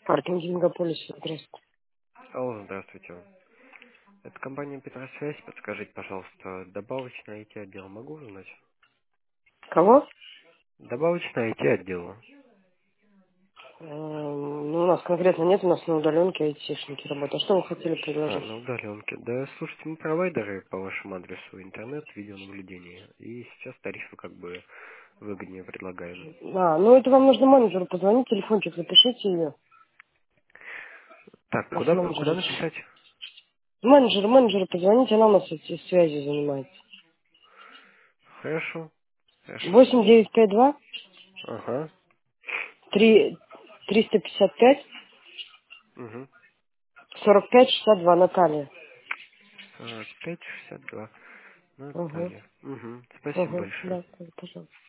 Паркинг Мегаполиса. Здравствуйте. Алло, здравствуйте. Это компания Петросвязь. Подскажите, пожалуйста, добавочный IT-отдел могу узнать? Кого? Добавочный IT-отдел. Ну, у нас конкретно нет, у нас на удаленке айтишники работают. А что вы хотели предложить? На удаленке. Да, слушайте, мы провайдеры по вашему адресу интернет, видеонаблюдение. И сейчас тарифы как бы выгоднее предлагаем. Ну это вам нужно менеджеру позвонить, телефончик запишите ее. Так, У нас куда менеджер. написать? Менеджеру позвоните, она у нас эти связи занимается. Хорошо, хорошо. 8952 Ага. 3 355 Угу. 45 62 Наталья. 45-62. Угу. Наталья. Угу. Спасибо Угу. большое. Да, пожалуйста.